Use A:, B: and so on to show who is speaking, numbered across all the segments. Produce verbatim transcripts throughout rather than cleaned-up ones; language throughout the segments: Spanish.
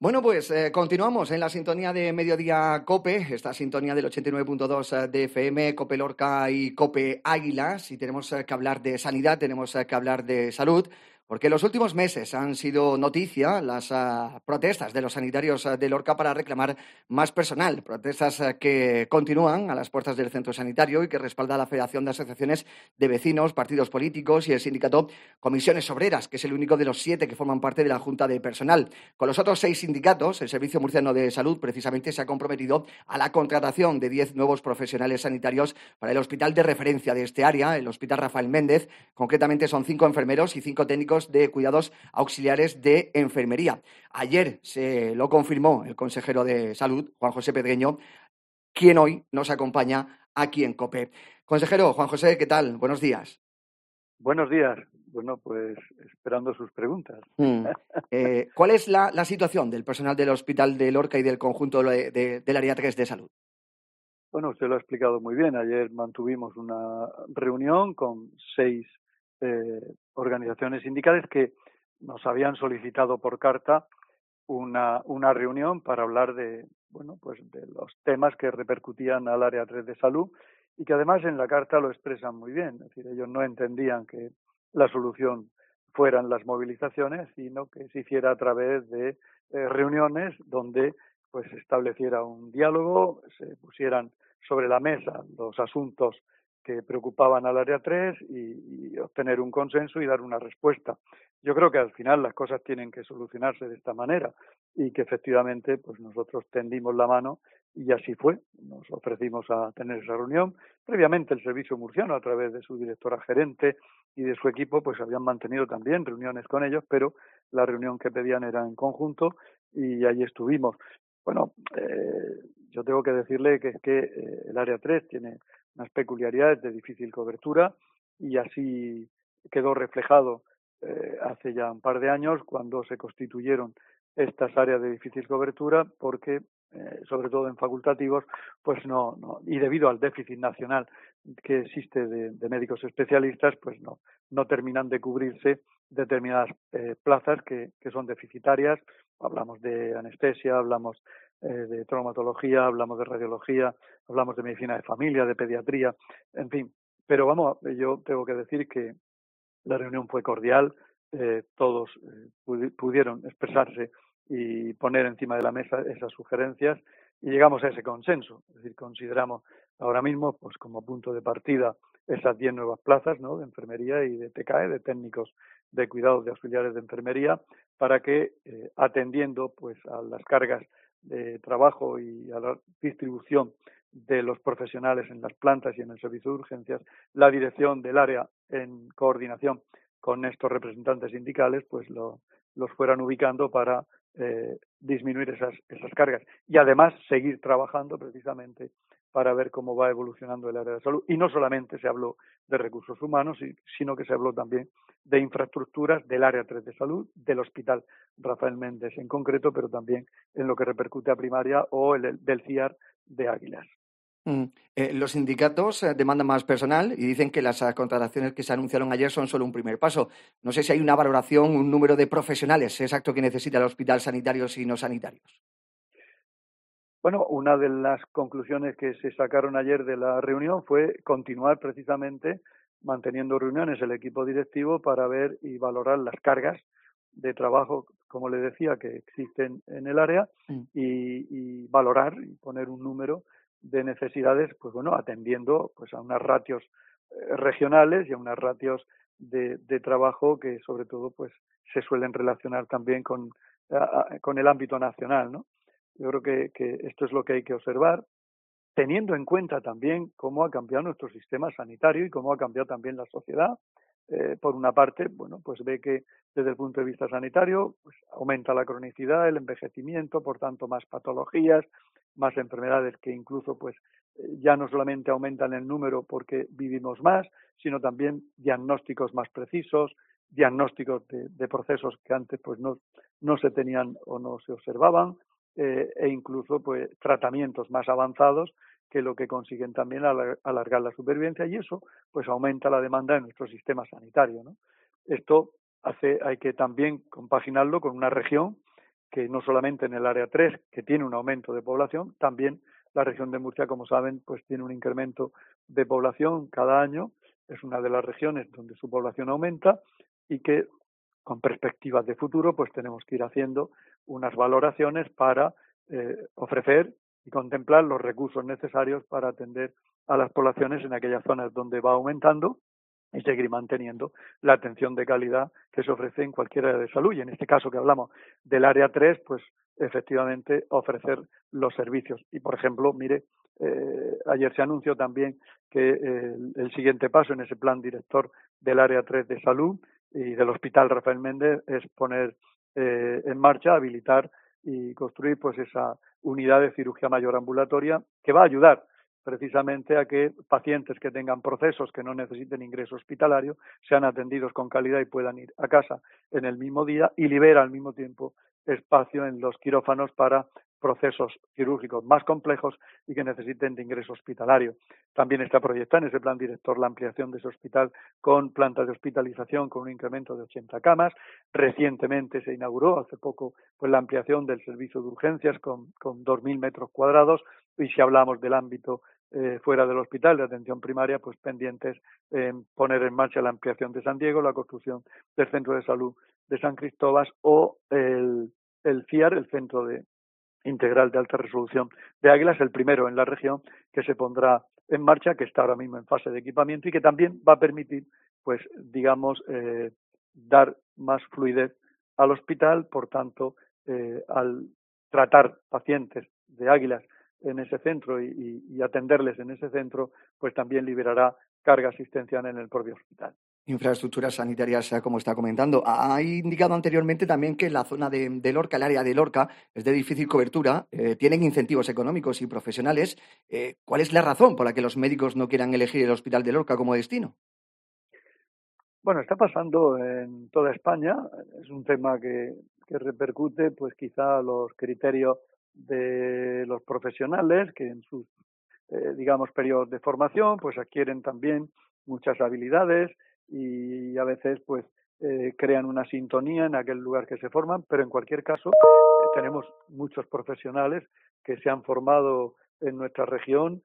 A: Bueno, pues eh, continuamos en la sintonía de Mediodía COPE, esta sintonía del ochenta y nueve punto dos de F M, COPE Lorca y COPE Águilas. Y tenemos eh, que hablar de sanidad, tenemos eh, que hablar de salud, porque los últimos meses han sido noticia las uh, protestas de los sanitarios uh, de Lorca para reclamar más personal. Protestas uh, que continúan a las puertas del centro sanitario y que respalda la Federación de Asociaciones de Vecinos, partidos políticos y el sindicato Comisiones Obreras, que es el único de los siete que forman parte de la Junta de Personal. Con los otros seis sindicatos, el Servicio Murciano de Salud precisamente se ha comprometido a la contratación de diez nuevos profesionales sanitarios para el hospital de referencia de este área, el Hospital Rafael Méndez. Concretamente son cinco enfermeros y cinco técnicos de cuidados auxiliares de enfermería. Ayer se lo confirmó el consejero de Salud, Juan José Pedreño, quien hoy nos acompaña aquí en COPE. Consejero, Juan José, ¿qué tal? Buenos días.
B: Buenos días. Bueno, pues esperando sus preguntas.
A: Mm. Eh, ¿Cuál es la, la situación del personal del Hospital de Lorca y del conjunto de, de, del Área tres de Salud?
B: Bueno, usted lo ha explicado muy bien. Ayer mantuvimos una reunión con seis eh, organizaciones sindicales que nos habían solicitado por carta una, una reunión para hablar de, bueno, pues de los temas que repercutían al Área tres de Salud y que además en la carta lo expresan muy bien. Es decir, ellos no entendían que la solución fueran las movilizaciones, sino que se hiciera a través de eh, reuniones donde pues se estableciera un diálogo, se pusieran sobre la mesa los asuntos que preocupaban al área tres y, y obtener un consenso y dar una respuesta. Yo creo que al final las cosas tienen que solucionarse de esta manera y que efectivamente pues nosotros tendimos la mano y así fue. Nos ofrecimos a tener esa reunión. Previamente el Servicio Murciano, a través de su directora gerente y de su equipo, pues habían mantenido también reuniones con ellos, pero la reunión que pedían era en conjunto y ahí estuvimos. Bueno, eh, yo tengo que decirle que es que eh, el área tres tiene unas peculiaridades de difícil cobertura y así quedó reflejado eh, hace ya un par de años cuando se constituyeron estas áreas de difícil cobertura porque eh, sobre todo en facultativos pues no, no y debido al déficit nacional que existe de, de médicos especialistas pues no no terminan de cubrirse determinadas eh, plazas que, que son deficitarias. Hablamos de anestesia, hablamos eh, de traumatología, hablamos de radiología, hablamos de medicina de familia, de pediatría, en fin. Pero vamos, yo tengo que decir que la reunión fue cordial, eh, todos eh, pudi- pudieron expresarse y poner encima de la mesa esas sugerencias y llegamos a ese consenso. Es decir, consideramos ahora mismo, pues como punto de partida, esas diez nuevas plazas, ¿no?, de enfermería y de T K E, de técnicos de cuidados de auxiliares de enfermería, para que eh, atendiendo pues a las cargas de trabajo y a la distribución de los profesionales en las plantas y en el servicio de urgencias, la dirección del área en coordinación con estos representantes sindicales, pues lo, los fueran ubicando para eh, disminuir esas, esas cargas y además seguir trabajando precisamente para ver cómo va evolucionando el área de salud. Y no solamente se habló de recursos humanos, sino que se habló también de infraestructuras del área tres de salud, del Hospital Rafael Méndez en concreto, pero también en lo que repercute a primaria o el, del C I A R de Águilas.
A: Mm. Eh, los sindicatos eh, demandan más personal y dicen que las uh, contrataciones que se anunciaron ayer son solo un primer paso. No sé si hay una valoración, un número de profesionales exacto que necesita el hospital, sanitarios y no sanitarios.
B: Bueno, una de las conclusiones que se sacaron ayer de la reunión fue continuar precisamente manteniendo reuniones el equipo directivo para ver y valorar las cargas de trabajo, como le decía, que existen en el área
A: Mm.
B: y, y valorar y poner un número de necesidades, pues bueno, atendiendo pues a unas ratios eh, regionales y a unas ratios de, de trabajo que sobre todo pues se suelen relacionar también con, a, a, con el ámbito nacional, ¿no? Yo creo que, que esto es lo que hay que observar, teniendo en cuenta también cómo ha cambiado nuestro sistema sanitario y cómo ha cambiado también la sociedad. Eh, por una parte, bueno, pues ve que desde el punto de vista sanitario, pues aumenta la cronicidad, el envejecimiento, por tanto más patologías, más enfermedades que incluso pues ya no solamente aumentan el número porque vivimos más, sino también diagnósticos más precisos, diagnósticos de, de procesos que antes pues no, no se tenían o no se observaban, eh, e incluso pues tratamientos más avanzados que lo que consiguen también alargar la supervivencia y eso pues aumenta la demanda de nuestro sistema sanitario, ¿no? Esto hace, hay que también compaginarlo con una región que no solamente en el área tres, que tiene un aumento de población, también la región de Murcia, como saben, pues tiene un incremento de población cada año. Es una de las regiones donde su población aumenta y que con perspectivas de futuro pues tenemos que ir haciendo unas valoraciones para eh, ofrecer y contemplar los recursos necesarios para atender a las poblaciones en aquellas zonas donde va aumentando y seguir manteniendo la atención de calidad que se ofrece en cualquier área de salud. Y en este caso que hablamos del área tres, pues efectivamente ofrecer los servicios. Y por ejemplo, mire, eh, ayer se anunció también que eh, el, el siguiente paso en ese plan director del área tres de salud y del Hospital Rafael Méndez es poner eh, en marcha, habilitar y construir pues esa unidad de cirugía mayor ambulatoria que va a ayudar precisamente a que pacientes que tengan procesos que no necesiten ingreso hospitalario sean atendidos con calidad y puedan ir a casa en el mismo día, y libera al mismo tiempo espacio en los quirófanos para procesos quirúrgicos más complejos y que necesiten de ingreso hospitalario. También está proyectada en ese plan director la ampliación de ese hospital con plantas de hospitalización con un incremento de ochenta camas. Recientemente se inauguró, hace poco, pues la ampliación del servicio de urgencias con, con dos mil metros cuadrados, y si hablamos del ámbito eh, fuera del hospital de atención primaria, pues pendientes en eh, poner en marcha la ampliación de San Diego, la construcción del centro de salud de San Cristóbal o el, el C I A R, el Centro de Integral de Alta Resolución de Águilas, el primero en la región que se pondrá en marcha, que está ahora mismo en fase de equipamiento y que también va a permitir, pues, digamos, eh, dar más fluidez al hospital. Por tanto, eh, al tratar pacientes de Águilas en ese centro y, y, y atenderles en ese centro, pues también liberará carga asistencial en el propio hospital.
A: Infraestructuras sanitarias, como está comentando. Ha indicado anteriormente también que la zona de, de Lorca, el área de Lorca, es de difícil cobertura, eh, tienen incentivos económicos y profesionales. Eh, ¿Cuál es la razón por la que los médicos no quieran elegir el Hospital de Lorca como destino?
B: Bueno, está pasando en toda España. Es un tema que, que repercute, pues quizá los criterios de los profesionales que en sus, eh, digamos, periodos de formación, pues adquieren también muchas habilidades y a veces, pues, eh, crean una sintonía en aquel lugar que se forman. Pero en cualquier caso, eh, tenemos muchos profesionales que se han formado en nuestra región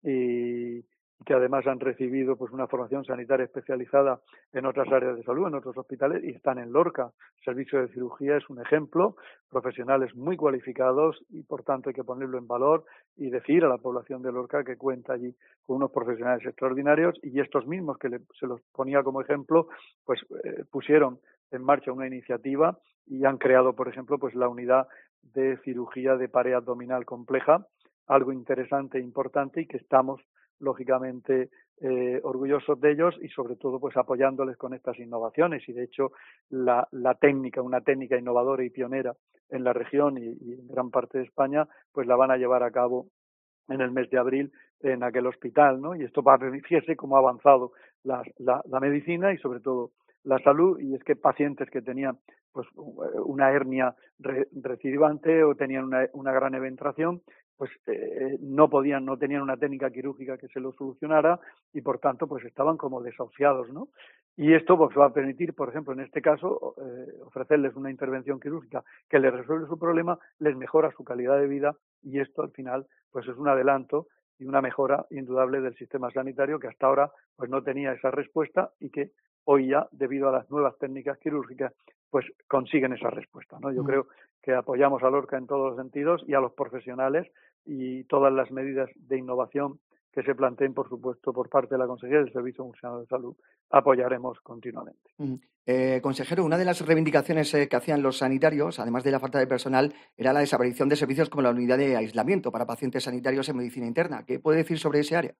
B: y que además han recibido pues una formación sanitaria especializada en otras áreas de salud, en otros hospitales, y están en Lorca. El servicio de cirugía es un ejemplo, profesionales muy cualificados, y por tanto hay que ponerlo en valor y decir a la población de Lorca que cuenta allí con unos profesionales extraordinarios, y estos mismos que le, se los ponía como ejemplo, pues eh, pusieron en marcha una iniciativa y han creado, por ejemplo, pues la unidad de cirugía de pared abdominal compleja, algo interesante e importante, y que estamos lógicamente eh, orgullosos de ellos y sobre todo pues apoyándoles con estas innovaciones. Y de hecho la, la técnica, una técnica innovadora y pionera en la región y, y en gran parte de España, pues la van a llevar a cabo en el mes de abril en aquel hospital, ¿no? Y esto va a permitirse cómo ha avanzado la, la, la medicina y sobre todo la salud. Y es que pacientes que tenían pues una hernia re, recidivante o tenían una, una gran eventración, pues eh, no podían, no tenían una técnica quirúrgica que se lo solucionara y por tanto pues estaban como desahuciados, ¿no? Y esto pues va a permitir, por ejemplo, en este caso, eh, ofrecerles una intervención quirúrgica que les resuelve su problema, les mejora su calidad de vida, y esto al final pues es un adelanto y una mejora indudable del sistema sanitario que hasta ahora pues no tenía esa respuesta y que hoy ya, debido a las nuevas técnicas quirúrgicas, pues consiguen esa respuesta, ¿no? Yo mm. creo que apoyamos a Lorca en todos los sentidos y a los profesionales, y todas las medidas de innovación que se planteen, por supuesto, por parte de la Consejería del Servicio Murciano de Salud, apoyaremos continuamente.
A: Mm. Eh, consejero, una de las reivindicaciones eh, que hacían los sanitarios, además de la falta de personal, era la desaparición de servicios como la unidad de aislamiento para pacientes sanitarios en medicina interna. ¿Qué puede decir sobre ese área?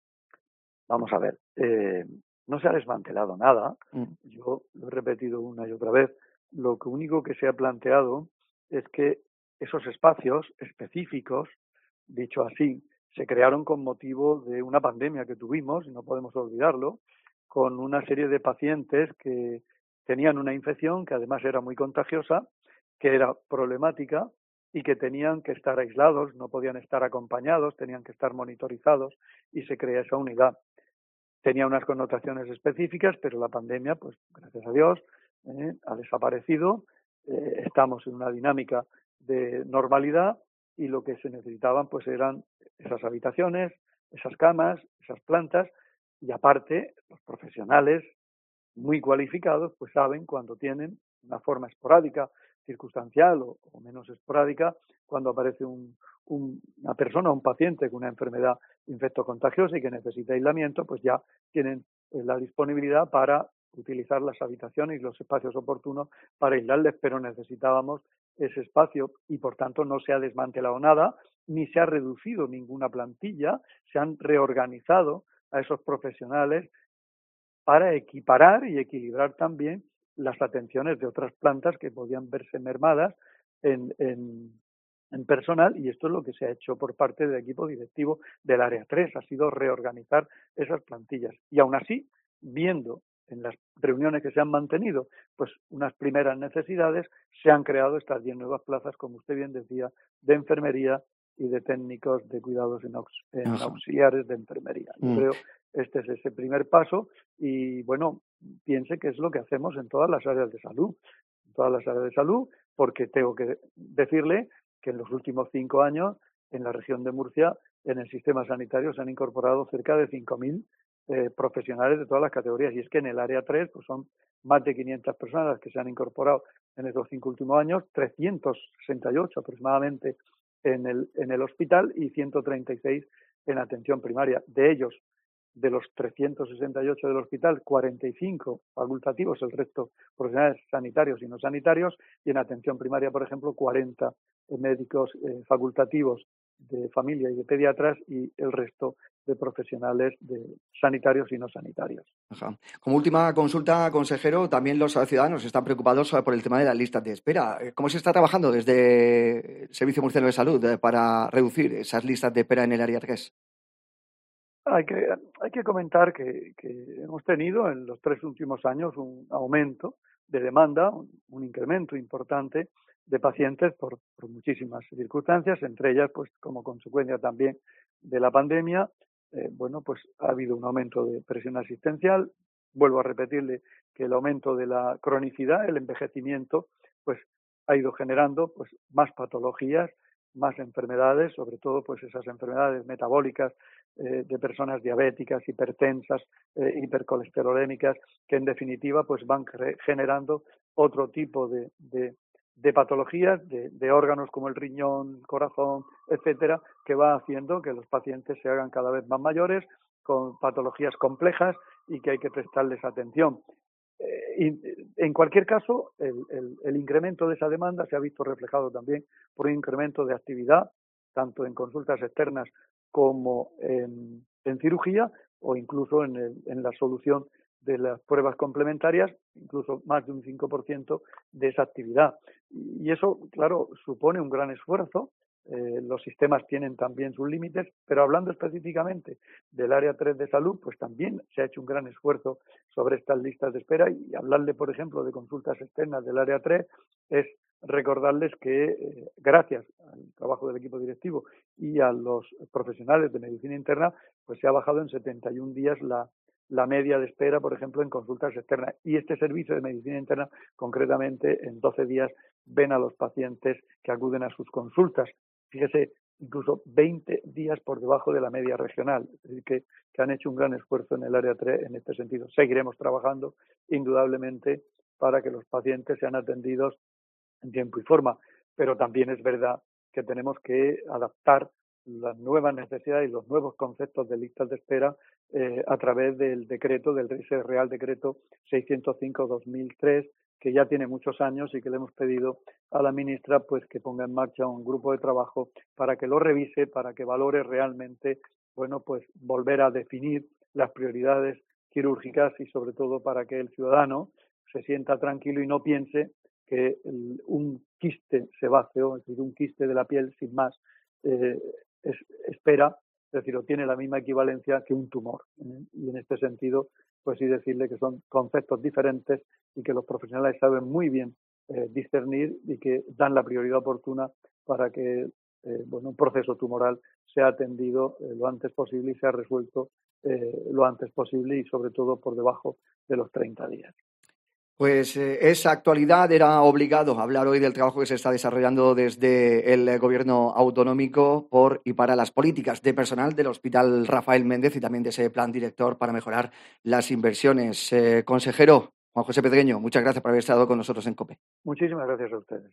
B: Vamos a ver, eh, no se ha desmantelado nada. Mm. Yo lo he repetido una y otra vez. Lo único que se ha planteado es que esos espacios específicos, dicho así, se crearon con motivo de una pandemia que tuvimos, y no podemos olvidarlo, con una serie de pacientes que tenían una infección que además era muy contagiosa, que era problemática y que tenían que estar aislados, no podían estar acompañados, tenían que estar monitorizados, y se crea esa unidad. Tenía unas connotaciones específicas, pero la pandemia, pues gracias a Dios, eh, ha desaparecido. Eh, estamos en una dinámica de normalidad, y lo que se necesitaban pues eran esas habitaciones, esas camas, esas plantas, y aparte los profesionales muy cualificados pues saben cuando tienen una forma esporádica, circunstancial o, o menos esporádica, cuando aparece un, un, una persona, un paciente con una enfermedad infectocontagiosa y que necesita aislamiento, pues ya tienen eh, la disponibilidad para utilizar las habitaciones y los espacios oportunos para aislarles, pero necesitábamos ese espacio y por tanto no se ha desmantelado nada, ni se ha reducido ninguna plantilla, se han reorganizado a esos profesionales para equiparar y equilibrar también las atenciones de otras plantas que podían verse mermadas en, en, en personal, y esto es lo que se ha hecho por parte del equipo directivo del área tres, ha sido reorganizar esas plantillas. Y aún así, viendo en las reuniones que se han mantenido pues unas primeras necesidades, se han creado estas diez nuevas plazas, como usted bien decía, de enfermería y de técnicos de cuidados en, aux en auxiliares de enfermería. Yo mm. creo este es ese primer paso y, bueno, piense que es lo que hacemos en todas las áreas de salud, en todas las áreas de salud, porque tengo que decirle que en los últimos cinco años, en la región de Murcia, en el sistema sanitario se han incorporado cerca de cinco mil eh, profesionales de todas las categorías, y es que en el área tres pues son más de quinientas personas las que se han incorporado en estos cinco últimos años, trescientos sesenta y ocho aproximadamente en el, en el hospital y ciento treinta y seis en atención primaria. De ellos, de los trescientos sesenta y ocho del hospital, cuarenta y cinco facultativos, el resto profesionales sanitarios y no sanitarios, y en atención primaria, por ejemplo, cuarenta médicos eh, facultativos de familia y de pediatras y el resto de profesionales de sanitarios y no sanitarios.
A: Ajá. Como última consulta, consejero, también los ciudadanos están preocupados por el tema de las listas de espera. ¿Cómo se está trabajando desde el Servicio Murciano de Salud para reducir esas listas de espera en el área tres?
B: Hay que, hay que comentar que, que hemos tenido en los tres últimos años un aumento de demanda, un, un incremento importante de pacientes por, por muchísimas circunstancias, entre ellas, pues como consecuencia también de la pandemia, eh, bueno, pues ha habido un aumento de presión asistencial. Vuelvo a repetirle que el aumento de la cronicidad, el envejecimiento, pues ha ido generando pues más patologías, más enfermedades, sobre todo pues esas enfermedades metabólicas eh, de personas diabéticas, hipertensas, eh, hipercolesterolémicas, que en definitiva pues van generando otro tipo de, de, de patologías, de, de órganos como el riñón, corazón, etcétera, que va haciendo que los pacientes se hagan cada vez más mayores, con patologías complejas y que hay que prestarles atención. Y en cualquier caso, el, el, el incremento de esa demanda se ha visto reflejado también por un incremento de actividad, tanto en consultas externas como en, en cirugía, o incluso en, el, en la solución de las pruebas complementarias, incluso más de un cinco por ciento de esa actividad. Y eso, claro, supone un gran esfuerzo. Eh, los sistemas tienen también sus límites, pero hablando específicamente del área tres de salud, pues también se ha hecho un gran esfuerzo sobre estas listas de espera, y hablarle, por ejemplo, de consultas externas del área tres es recordarles que eh, gracias al trabajo del equipo directivo y a los profesionales de medicina interna, pues se ha bajado en setenta y un días la, la media de espera, por ejemplo, en consultas externas. Y este servicio de medicina interna, concretamente, en doce días ven a los pacientes que acuden a sus consultas. Fíjese, incluso veinte días por debajo de la media regional. Es decir, que, que han hecho un gran esfuerzo en el área tres en este sentido. Seguiremos trabajando indudablemente para que los pacientes sean atendidos en tiempo y forma, pero también es verdad que tenemos que adaptar las nuevas necesidades y los nuevos conceptos de listas de espera eh, a través del decreto, del ese Real Decreto seiscientos cinco barra dos mil tres, que ya tiene muchos años y que le hemos pedido a la ministra pues que ponga en marcha un grupo de trabajo para que lo revise, para que valore realmente, bueno, pues volver a definir las prioridades quirúrgicas y sobre todo para que el ciudadano se sienta tranquilo y no piense que el, un quiste sebáceo, es decir, un quiste de la piel sin más, eh, es, espera, es decir, o tiene la misma equivalencia que un tumor. ¿eh? Y en este sentido, pues sí decirle que son conceptos diferentes y que los profesionales saben muy bien eh, discernir y que dan la prioridad oportuna para que eh, bueno, un proceso tumoral sea atendido eh, lo antes posible y sea resuelto eh, lo antes posible y sobre todo por debajo de los treinta días.
A: Pues eh, esa actualidad era obligado hablar hoy del trabajo que se está desarrollando desde el gobierno autonómico por y para las políticas de personal del Hospital Rafael Méndez y también de ese plan director para mejorar las inversiones. Eh, consejero Juan José Pedreño, muchas gracias por haber estado con nosotros en COPE.
B: Muchísimas gracias a ustedes.